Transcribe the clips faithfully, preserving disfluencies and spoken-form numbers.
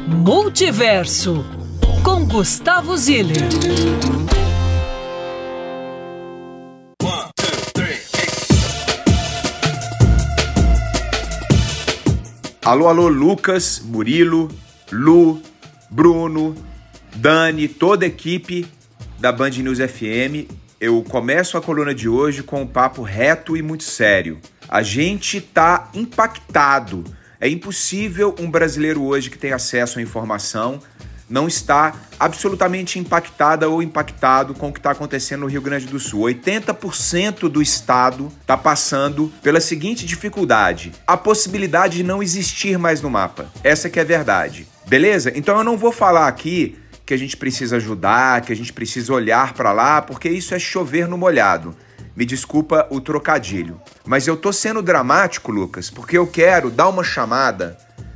Multiverso, com Gustavo Ziller. Alô, alô, Lucas, Murilo, Lu, Bruno, Dani, toda a equipe da Band News F M. Eu começo a coluna de hoje com um papo reto e muito sério. A gente tá impactado. É impossível um brasileiro hoje que tem acesso à informação não estar absolutamente impactada ou impactado com o que está acontecendo no Rio Grande do Sul. oitenta por cento do estado está passando pela seguinte dificuldade: a possibilidade de não existir mais no mapa. Essa que é a verdade. Beleza? Então eu não vou falar aqui que a gente precisa ajudar, que a gente precisa olhar para lá, porque isso é chover no molhado. Me desculpa o trocadilho. Mas eu tô sendo dramático, Lucas, porque eu quero dar uma chamada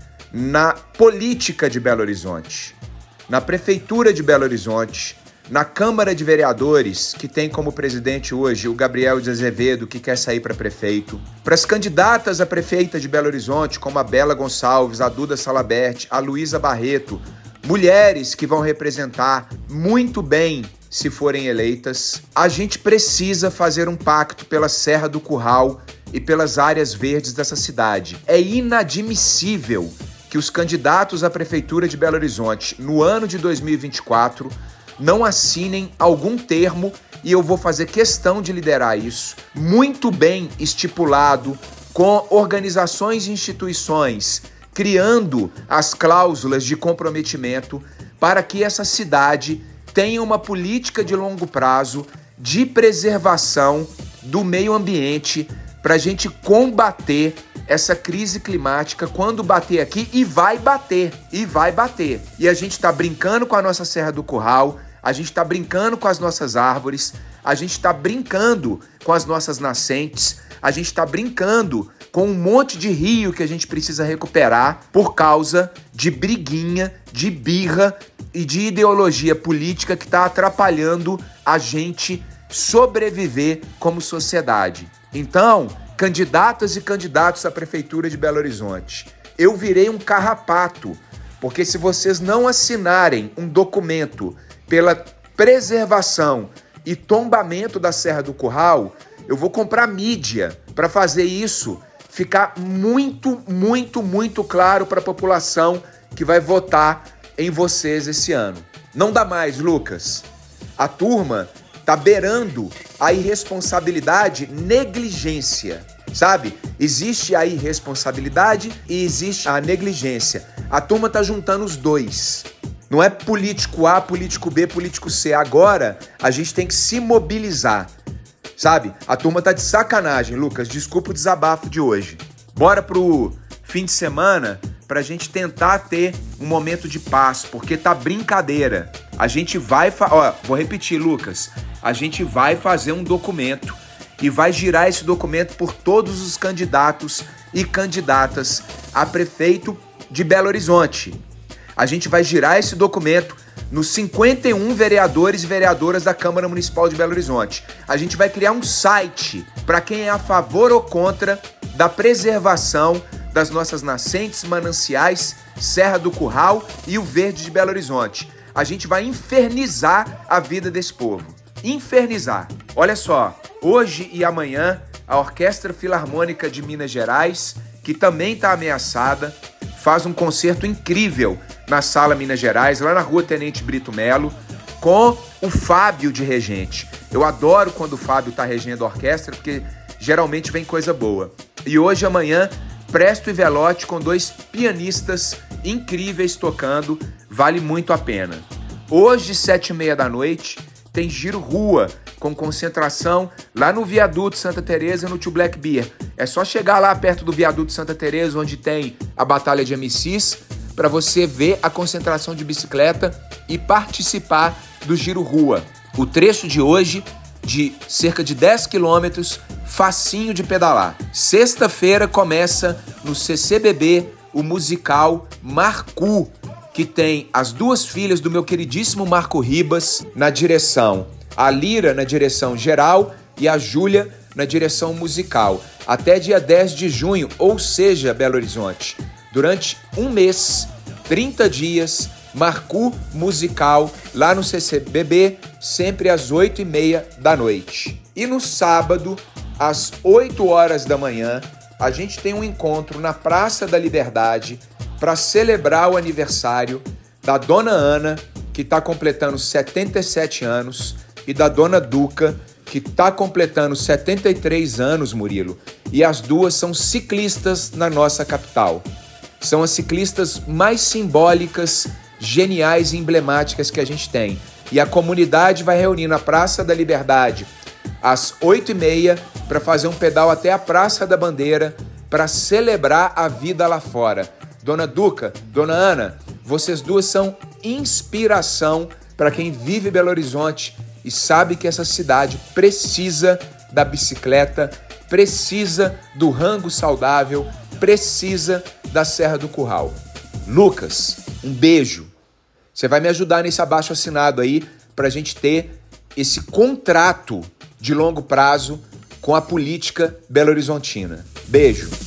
na política de Belo Horizonte, na Prefeitura de Belo Horizonte, na Câmara de Vereadores, que tem como presidente hoje o Gabriel de Azevedo, que quer sair para prefeito, para as candidatas a prefeita de Belo Horizonte, como a Bela Gonçalves, a Duda Salabert, a Luísa Barreto, mulheres que vão representar muito bem se forem eleitas. A gente precisa fazer um pacto pela Serra do Curral e pelas áreas verdes dessa cidade. É inadmissível que os candidatos à Prefeitura de Belo Horizonte, no ano de dois mil e vinte e quatro, não assinem algum termo, e eu vou fazer questão de liderar isso, muito bem estipulado, com organizações e instituições, criando as cláusulas de comprometimento para que essa cidade tenha uma política de longo prazo de preservação do meio ambiente para a gente combater essa crise climática quando bater aqui, e vai bater, e vai bater. E a gente está brincando com a nossa Serra do Curral, a gente está brincando com as nossas árvores, a gente está brincando com as nossas nascentes, a gente está brincando com um monte de rio que a gente precisa recuperar por causa de briguinha, de birra e de ideologia política que está atrapalhando a gente sobreviver como sociedade. Então, candidatas e candidatos à Prefeitura de Belo Horizonte, eu virei um carrapato, porque se vocês não assinarem um documento pela preservação e tombamento da Serra do Curral, eu vou comprar mídia para fazer isso ficar muito, muito, muito claro para a população que vai votar em vocês esse ano. Não dá mais, Lucas. A turma tá beirando a irresponsabilidade, negligência, sabe? Existe a irresponsabilidade e existe a negligência. A turma tá juntando os dois. Não é político A, político B, político C. Agora a gente tem que se mobilizar, sabe? A turma tá de sacanagem, Lucas. Desculpa o desabafo de hoje. Bora pro fim de semana pra gente tentar ter um momento de paz, porque tá brincadeira. A gente vai... Fa- Ó, vou repetir, Lucas. A gente vai fazer um documento e vai girar esse documento por todos os candidatos e candidatas a prefeito de Belo Horizonte. A gente vai girar esse documento nos cinquenta e um vereadores e vereadoras da Câmara Municipal de Belo Horizonte. A gente vai criar um site para quem é a favor ou contra da preservação das nossas nascentes, mananciais, Serra do Curral e o Verde de Belo Horizonte. A gente vai infernizar a vida desse povo. Infernizar. Olha só, hoje e amanhã, a Orquestra Filarmônica de Minas Gerais, que também está ameaçada, faz um concerto incrível na Sala Minas Gerais, lá na Rua Tenente Brito Melo, com o Fábio de regente. Eu adoro quando o Fábio está regendo a orquestra, porque geralmente vem coisa boa. E hoje e amanhã, Presto e Velote com dois pianistas incríveis tocando, vale muito a pena. Hoje, sete e meia da noite, tem Giro Rua, com concentração lá no Viaduto Santa Teresa, no Tio Black Beer. É só chegar lá perto do Viaduto Santa Teresa, onde tem a Batalha de M Cs, para você ver a concentração de bicicleta e participar do Giro Rua. O trecho de hoje, de cerca de dez quilômetros, facinho de pedalar. Sexta-feira começa no C C B B o musical Marcu, que tem as duas filhas do meu queridíssimo Marco Ribas na direção, a Lira na direção geral e a Júlia na direção musical, até dia dez de junho, ou seja, Belo Horizonte. Durante um mês, trinta dias, Marcu Musical, lá no C C B B, sempre às oito e meia da noite. E no sábado, às oito horas da manhã, a gente tem um encontro na Praça da Liberdade para celebrar o aniversário da Dona Ana, que está completando setenta e sete anos, e da Dona Duca, que está completando setenta e três anos, Murilo. E as duas são ciclistas na nossa capital. São as ciclistas mais simbólicas, geniais e emblemáticas que a gente tem. E a comunidade vai reunir na Praça da Liberdade às oito e meia para fazer um pedal até a Praça da Bandeira para celebrar a vida lá fora. Dona Duca, Dona Ana, vocês duas são inspiração para quem vive Belo Horizonte e sabe que essa cidade precisa da bicicleta, precisa do rango saudável, precisa da Serra do Curral. Lucas, um beijo. Você vai me ajudar nesse abaixo-assinado aí para a gente ter esse contrato de longo prazo com a política belo-horizontina. Beijo.